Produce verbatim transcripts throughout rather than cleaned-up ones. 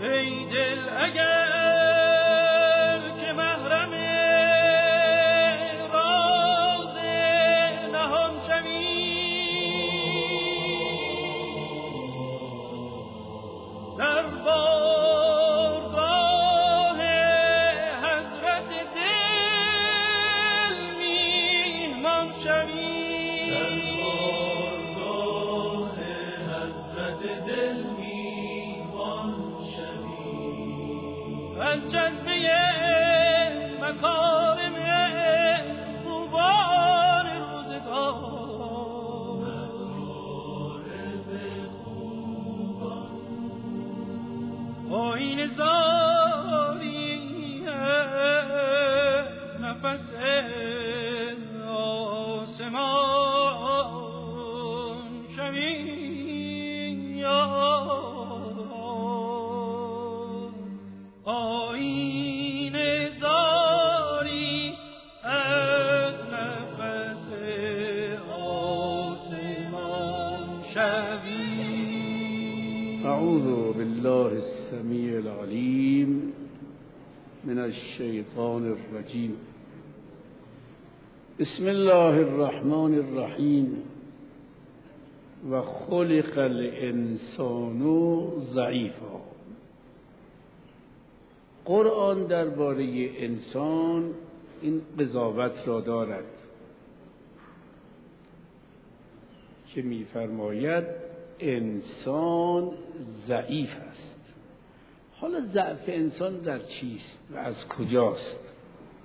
ای دل اگر که محرم راز نهان شوی، در بارگاه حضرت دل میهمان شوی، در بارگاه حضرت دل میهمان شوی، از جذبه مکارم خوبان روزگار، آیین زاری از نفس آسمان شوی، آیین زاری از نفس آسمان شوی. اعوذ بالله السمیع العلیم من الشیطان الرجیم. بسم الله الرحمن الرحیم. و خلق الانسان ضعیفا. قرآن درباره انسان این قضاوت را دارد که می‌فرماید انسان ضعیف است. حالا ضعف انسان در چیست و از کجاست؟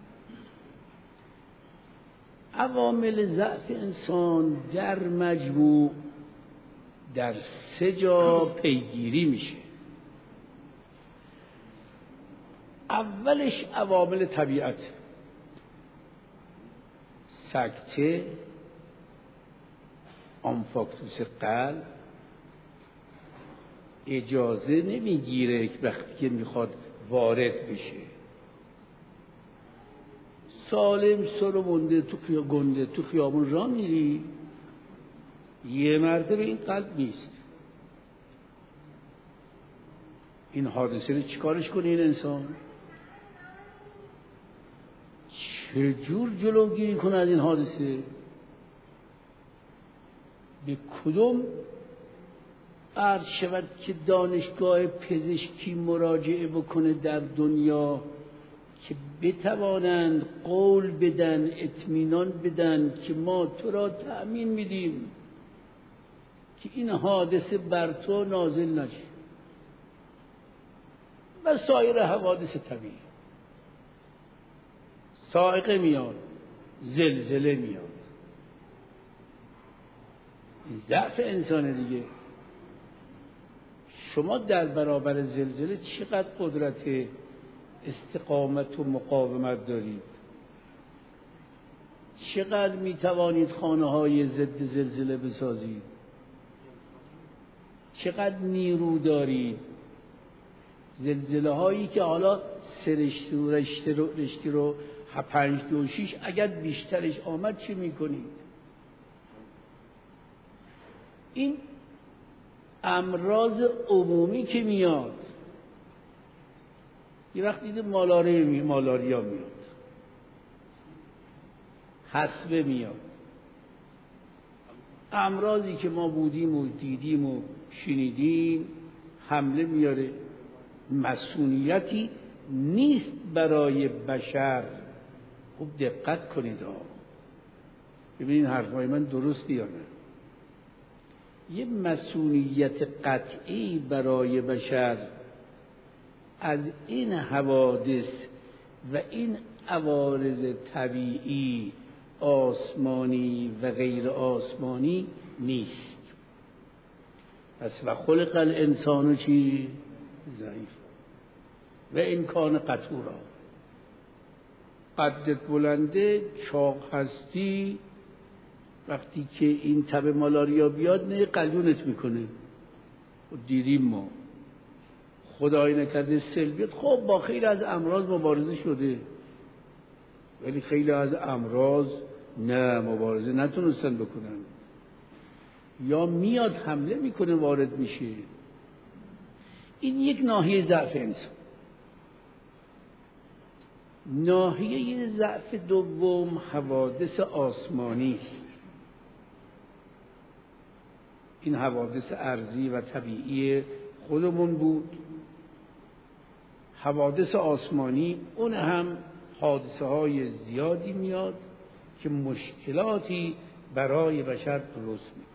عوامل ضعف انسان در مجموع در سه جا پیگیری میشه. اولش عوامل طبیعت، سکته، آنفاکتوس قلب اجازه نمیگیره که وقتی که میخواد وارد بشه. سالم سر و گنده تو خیا... گنده تو خیابون راه میری، یه مرتبه این قلب نیست. این حادثه رو چیکارش کنه این انسان؟ چجور جلوگیری کنه از این حادثه؟ به کدوم عرض شود که دانشگاه پزشکی مراجعه بکنه در دنیا که بتوانند قول بدن، اطمینان بدن که ما تو را تأمین میدیم که این حادثه بر تو نازل نشه و سایر حوادث طبیعی. صاعقه میاد، زلزله میاد، این ضعف انسان دیگه. شما در برابر زلزله چقدر قدرت استقامت و مقاومت دارید؟ چقدر میتوانید خانه های ضد زلزله بسازید؟ چقدر نیرو دارید؟ زلزله هایی که حالا سرشتی و رشته رو, رشته رو پنج دو شیش اگر بیشترش آمد چه میکنید؟ این امراض عمومی که میاد، یه وقت دیده مالاری می مالاریا میاد، حصبه میاد، امراضی که ما بودیم و دیدیم و شنیدیم حمله میاره. مسئولیتی نیست برای بشر. خوب دقت کنید ها، ببینید حرفای من درستی یا نه. یه مسئولیت قطعی برای بشر از این حوادث و این عوارض طبیعی آسمانی و غیر آسمانی نیست. پس و خلق الانسان چی؟ ضعیف و این کان قطورا. قدت بلنده، چاق هستی، وقتی که این تب مالاریا بیاد نه قلیونت میکنه. دیدیم ما، خدای نکرده سیل بیاد، خب با خیلی از امراض مبارزه شده، ولی خیلی از امراض نه مبارزه نتونستن بکنن، یا میاد حمله میکنه وارد میشه. این یک ناحیه ضعف انسان. ناحیه ضعف دوم حوادث آسمانی است. این حوادث ارضی و طبیعی خودمون بود. حوادث آسمانی اون هم حادثه های زیادی میاد که مشکلاتی برای بشر درست میکنه.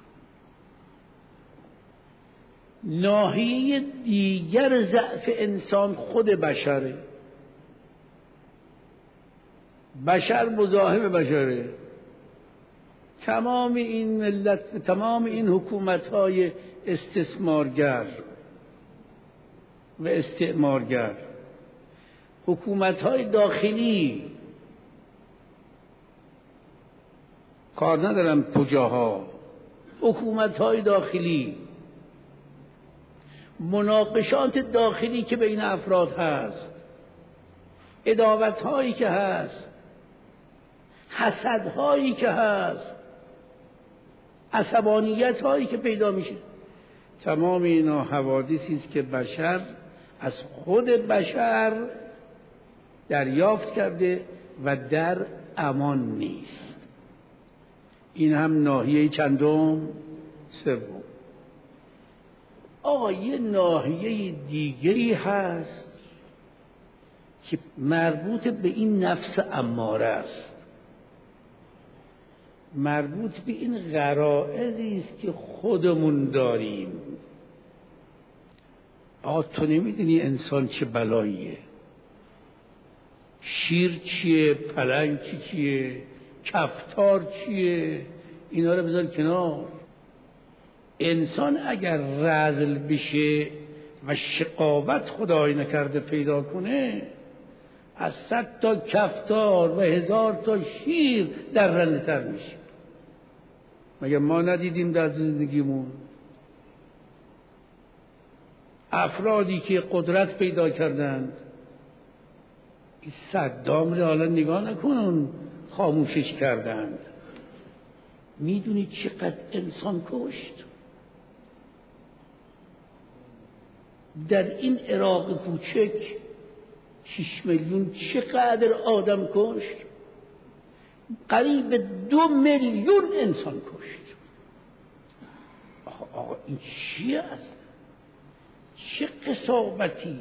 ناحیه دیگر ضعف انسان خود بشره. بشر مزاحم بشره. تمام این ملت، تمام این حکومت‌های استثمارگر و استعمارگر، حکومت‌های داخلی، کار ندارم کجاها، حکومت‌های داخلی، مناقشات داخلی که بین افراد هست، عداوت‌هایی که هست، حسدهایی که هست، عصبانیت‌هایی که پیدا میشه، تمام اینا حوادثی است که بشر از خود بشر دریافت کرده و در امان نیست. این هم ناحیه چندم؟ سوم. آقا یه ناحیه دیگری هست که مربوط به این نفس اماره است، مربوط به این غرائزی است که خودمون داریم. آقا تو نمیدونی انسان چه بلاییه؟ شیر چیه؟ پلنگ چی چیه؟ کفتار چیه؟ اینا رو بذار کنار. انسان اگر رذل بشه و شقاوت خدای نکرده پیدا کنه، از صد تا کفتار و هزار تا شیر در رنده تر میشه. مگر ما ندیدیم در زندگیمون افرادی که قدرت پیدا کردند؟ این صدام رو حالا نگاه نکنن، خاموشش کردند. میدونی چقدر انسان کشت؟ در این عراق کوچک شش میلیون چقدر آدم کشت؟ قریب دو میلیون انسان کشت. آقا, آقا این چیه است؟ چه قساوتی،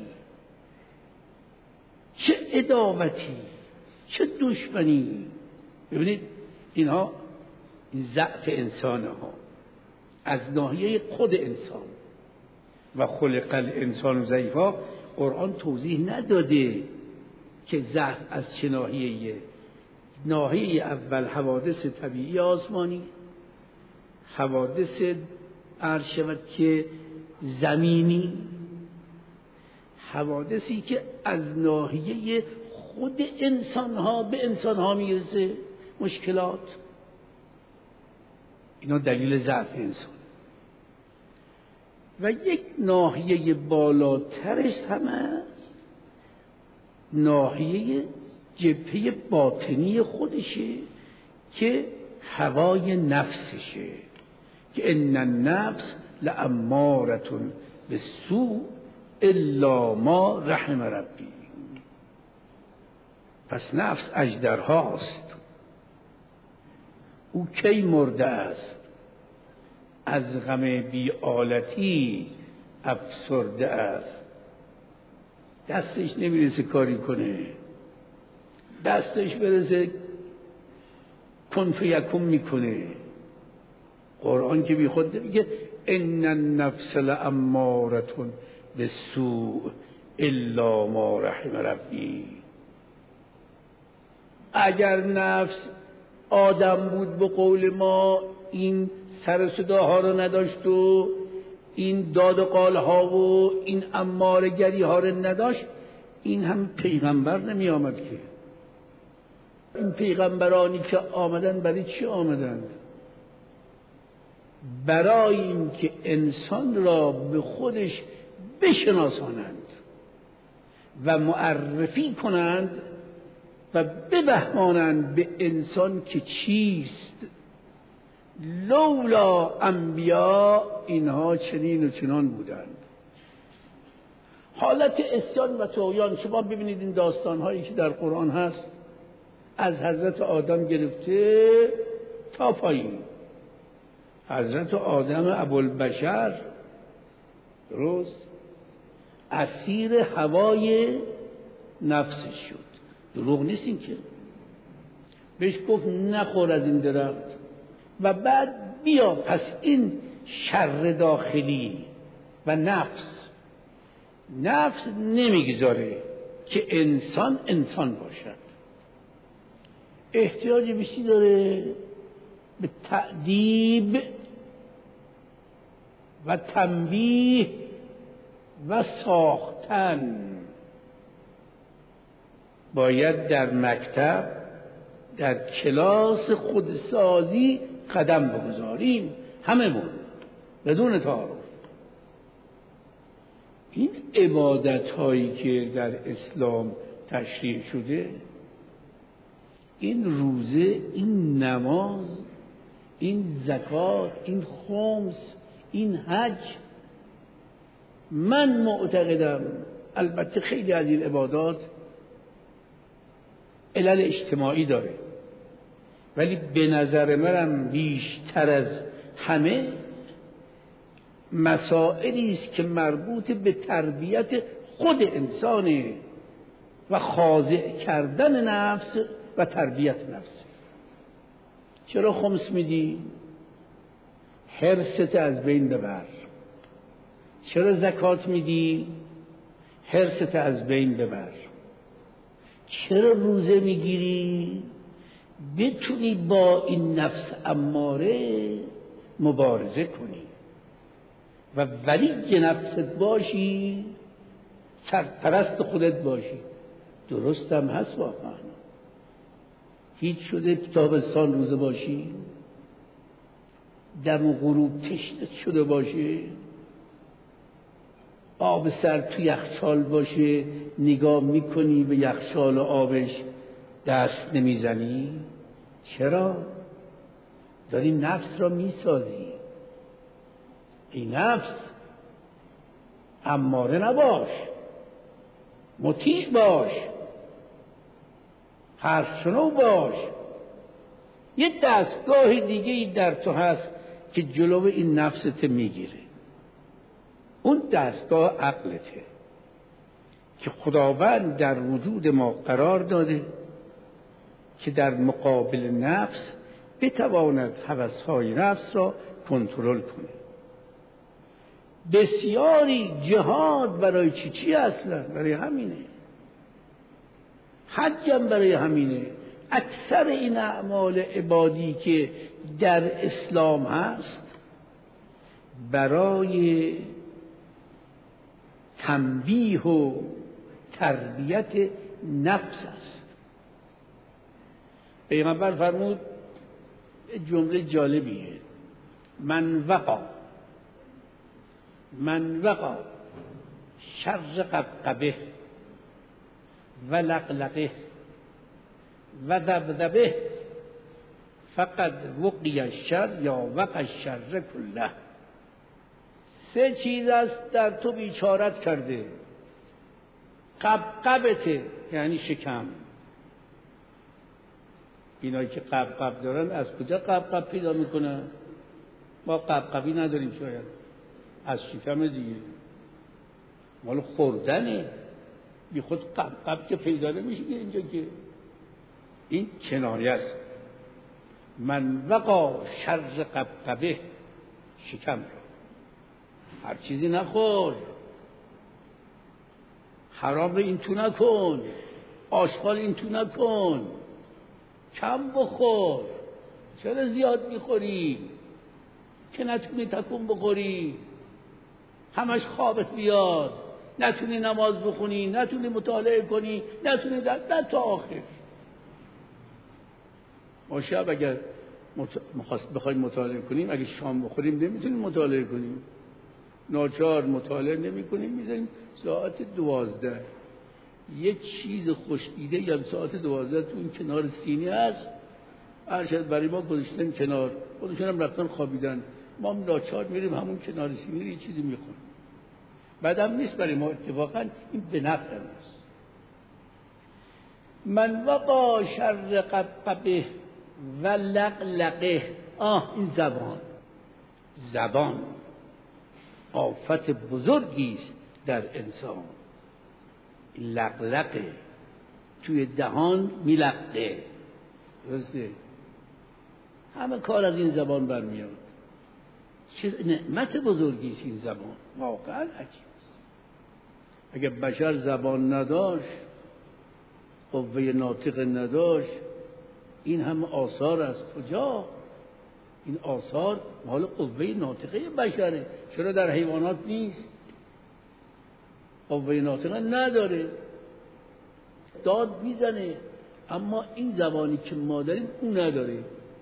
چه عداوتی، چه دشمنی. ببینید اینها ضعف انسان ها از ناحیه خود انسان. و خلق الانسان ضعیفا، قرآن توضیح نداده که ضعف از چه ناحیه‌ایه. ناحیه اول حوادث طبیعی آسمانی، حوادث عرض شود که زمینی، حوادثی که از ناحیه خود انسان ها به انسان ها میرسه، مشکلات. اینا دلیل ضعف انسان. و یک ناحیه بالاترش هم است، ناحیه جبهه باطنی خودشه که هوای نفسشه، که ان النفس لامارة بالسوء الا ما رحم ربی. پس نفس اژدرهاست. او کی مرده است؟ از غم بی‌آلتی افسرده است. دستش نمیرسه کاری کنه، دستش برسه کن فیکون میکنه. قرآن که بی خود میگه ان النفس لامارة بالسوء الا ما رحم ربی. اگر نفس آدم بود به قول ما، این سر صداها رو نداشت و این داد و قالها و این اماره‌گری ها رو نداشت، این هم پیغمبر نمی آمد که. این پیغمبرانی که آمدن برای چی آمدن؟ برای این که انسان را به خودش بشناسانند و معرفی کنند و بفهمانند به انسان که چیست. لولا انبیا اینها چنین و چنان بودند. حالت عصیان و طغیان. شما ببینید این داستان‌هایی که در قرآن هست از حضرت آدم گرفته تا پایین. حضرت آدم ابوالبشر درست اسیر هوای نفسش شد. دروغ نیست این که بهش گفت نخور از این درخت و بعد بیا. پس این شر داخلی و نفس نفس نمیگذاره که انسان انسان باشد. احتیاج بیشتری داره به تأدیب و تنبیه و ساختن. باید در مکتب در کلاس خودسازی قدم بگذاریم هممون بدون تعارف. این عبادت هایی که در اسلام تشریع شده، این روزه، این نماز، این زکات، این خمس، این حج، من معتقدم البته خیلی از این عبادات علل اجتماعی داره، ولی به نظر منم بیشتر از همه مسائلی است که مربوط به تربیت خود انسانه و خاضع کردن نفس و تربیت نفس. چرا خمس میدی؟ حرصت از بین ببر. چرا زکات میدی؟ حرصت از بین ببر. چرا روزه میگیری؟ بتونی با این نفس اماره مبارزه کنی و ولی نفست باشی، سرپرست خودت باشی. درست هم هست واقعا. هیچ شده تابستان روزه باشی، دم و غروب تشنت شده باشه، آب سر تو یخچال باشه، نگاه میکنی به یخچال و آبش دست نمیزنی؟ چرا؟ داری نفس را میسازی. این نفس اماره نباش، مطیع باش، حرف شنو باش. یه دستگاه دیگه ای در تو هست که جلو این نفست میگیره. اون دستگاه عقلته که خداوند در وجود ما قرار داده که در مقابل نفس بتواند هوس‌های نفس را کنترل کنه. بسیاری جهاد برای چی چی اصلا؟ برای همینه. حجم برای همینه. اکثر این اعمال عبادی که در اسلام هست برای تنبیه و تربیت نفس است. پیغمبر فرمود جمله جالبیه: من وقع من وقع شر قبقبه و لقلقه و ذبذبه فقط وقی الشر یا وقع الشر کله. سه چیز است در تو بیچارت کرده. قبقبته یعنی شکم. اینایی که قبقب دارن از کجا قبقب پیدا میکنن؟ ما قبقبی نداریم، شاید از شکم دیگه، مال خوردنه. بی خود قبقب که پیدا نمیشه اینجا که. این کنایه است. من وقع شر قبقبه، شکم را. هر چیزی نخور، حرام این تو نکن، آشغال این تو نکن، کم بخور. چرا زیاد میخوری که نتونی تکون بخوری؟ همش خوابت بیاد، نتونی نماز بخونی، نتونی مطالعه کنی، نتونی در در تا آخر. ما شب اگر مت... بخوایم مطالعه کنیم، اگر شام بخوریم نمیتونیم مطالعه کنیم. ناچار مطالعه نمی کنیم، میذاریم ساعت دوازده. یه چیز خوشیده یا ساعت دوازده تو این کنار سینی هست، ارشد برای ما گذاشتن کنار، خودشون هم رفتن خوابیدن، ما هم ناچار میریم همون کنار سینی یه چیزی میخوریم. بعدم نیست برای ما، اتفاقا این به نفع ماست. من وقا شر قبقبه و لقلقه. آه این زبان زبان آفت بزرگی است در انسان. لقلقه توی دهان میلقه، درسته؟ همه کار از این زبان برمیاد. چه نعمت بزرگی است این زبان، واقعا عجیب است. اگر بشر زبان نداشت، قوه ناطق نداشت، این همه آثار از کجا؟ این آثار مال قوه ناطقه بشره. چرا در حیوانات نیست؟ قوه ناطقه نداره، داد میزنه، اما این زبانی که ما داریم اون نداره.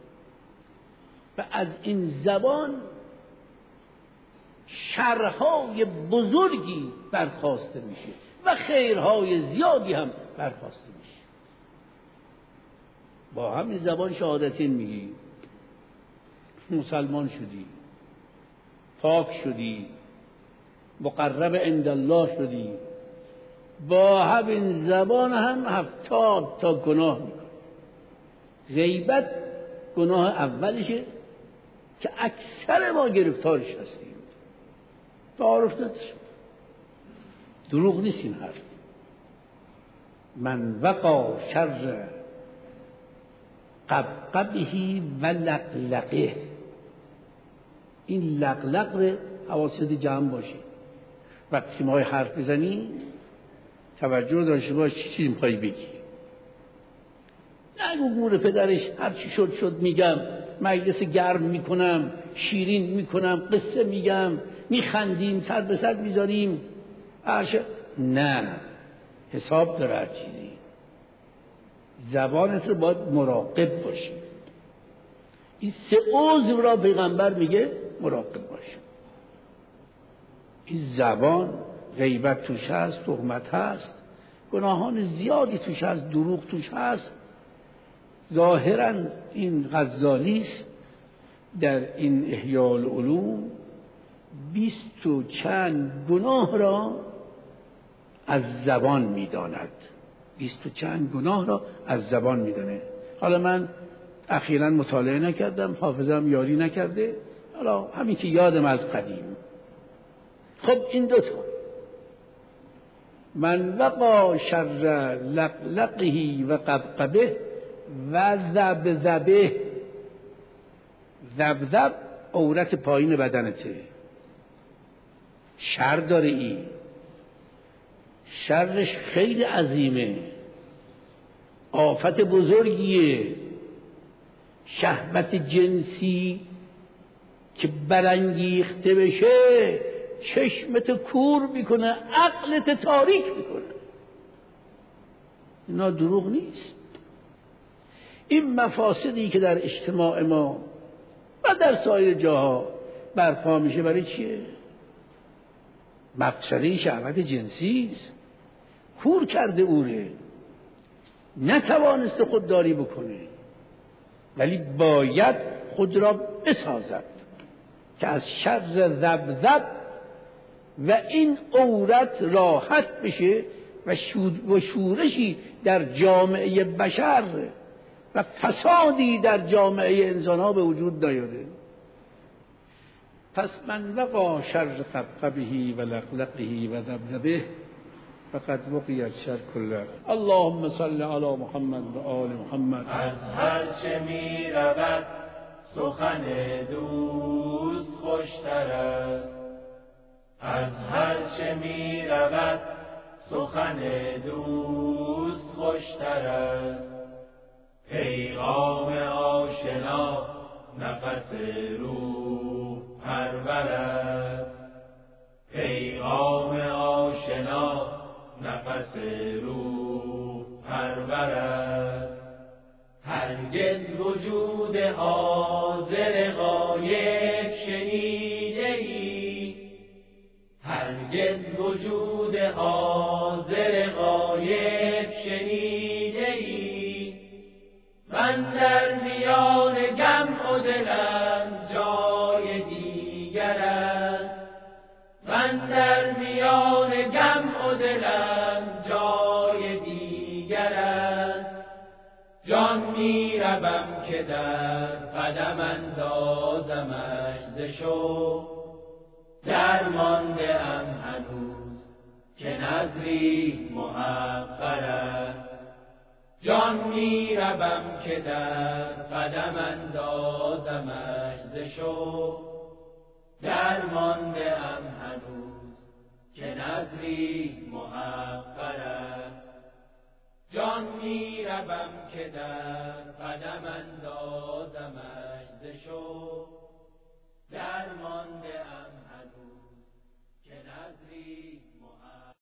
و از این زبان شرهای بزرگی برخاسته میشه و خیرهای زیادی هم برخاسته میشه. با همین زبان شهادتین میگی، مسلمان شدی، پاک شدی، مقرب عند الله شدی. با همین زبان هم هفتاد تا گناه میکنی. غیبت گناه اولشه که اکثر ما گرفتارش هستیم. تعارف نداشت، دروغ نیست این حرف. من وقا شر قبقبه و لقلقه. این لقلق حواست جمع باشه. وقتی ما حرف بزنی توجه داشته باش چی چیزی میخوایی بگی. نگو گور پدرش هر چی شد شد میگم، مجلس گرم میکنم، شیرین میکنم، قصه میگم، میخندیم، سر به سر میذاریم. نه، حساب داره هر چیزی. زبانت رو باید مراقب باشی. این سه عضو را پیغمبر میگه مراقب باش. این زبان غیبت توش هست، تهمت هست، گناهان زیادی توش هست، دروغ توش هست. ظاهرا این غزالی است در این احیاء العلوم بیست و چند گناه را از زبان میداند. بیست و چند گناه را از زبان میدانه. حالا من اخیراً مطالعه نکردم، حافظم یاری نکرده، حالا همین که یادم از قدیم. خب این دوتا، من وقا شر لقلقه و قبقبه و ذبذبه. ذبذب عورت پایین بدنته، شر داره. این شرش خیلی عظیمه، آفت بزرگیه. شهوت جنسی که برانگیخته بشه چشمت کور میکنه، عقلت تاریک میکنه. اینا دروغ نیست. این مفاسدی که در اجتماع ما و در سایر جاها برپا میشه برای چیه؟ مقصده شهوت جنسی است. کور کرده اوره، نتوانسته خودداری بکنه، ولی باید خود را بسازد که از شر ذبذب و این عورت راحت بشه و شورشی در جامعه بشر و فسادی در جامعه انسان ها به وجود نیاره. پس من وقا شر قبقبه و لقلقه و ذبذبه فقد وقی الشر کله. اللهم صل علی محمد و آل محمد. از هر چه می رود سخن دوست خوشتر است، از هر چه می رود سخن دوست خوشتر است. پیغام آشنا نفس روح پرور است، پیغام آشنا نفس روح پرور است. هرگز وجود حاضر غایب شنیده ای، هرگز وجود حاضر غایب شنیده ای. من در میان جمع و دلم جای دیگر است، من در میان و دلم جای دیگر است، جان می روم که در قدم اندازمش ز شوق، درمانده ام هنوز که نظری محقر است. جان می روم که در قدم اندازمش ز شوق، درمانده ام هنوز که نظری محقر است. جان می روم که در قدم اندازمش ز شوق، درمانده ام هنوز که نظری